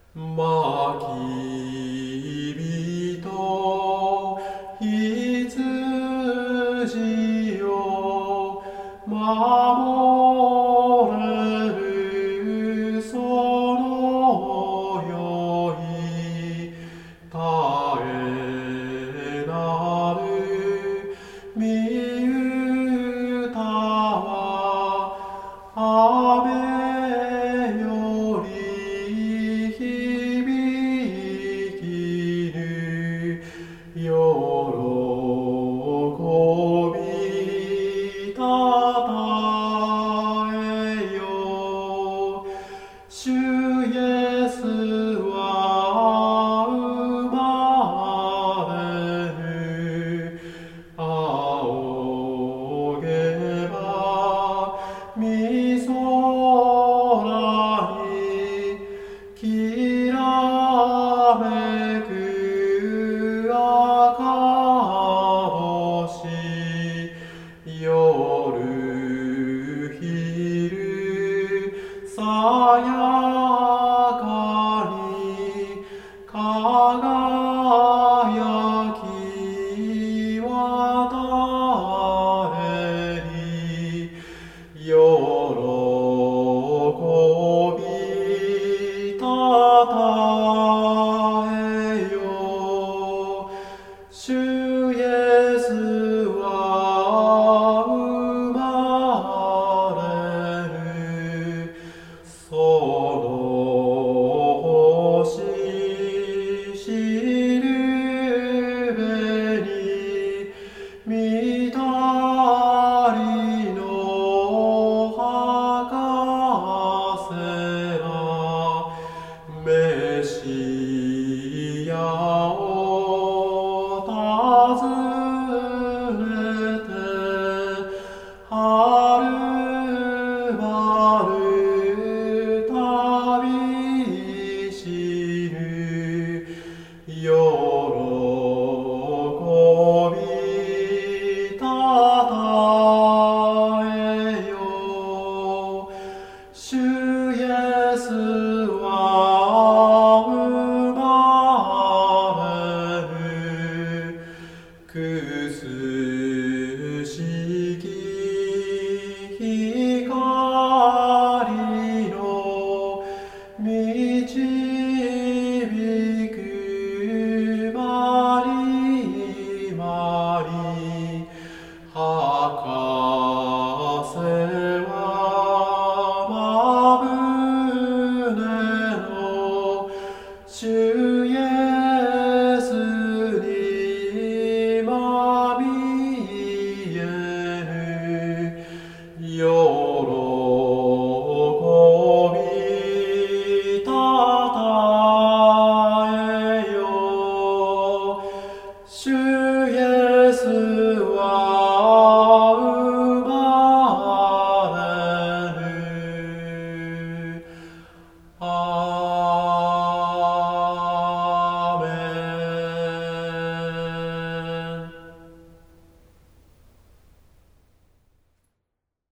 まきびと羊を守れるそのよい絶えなる御歌は雨より響きぬ喜びたたえよ主イエスは生まれぬ仰げばみ空にきらめく赤星夜昼さやかに輝き渡れり喜びたたえよ主イエスは生まれるその星しるべにみたりの博士らメシアを訪ねてはるばる旅しぬ喜びたたえよ主イエスは生まれるくすしき光の道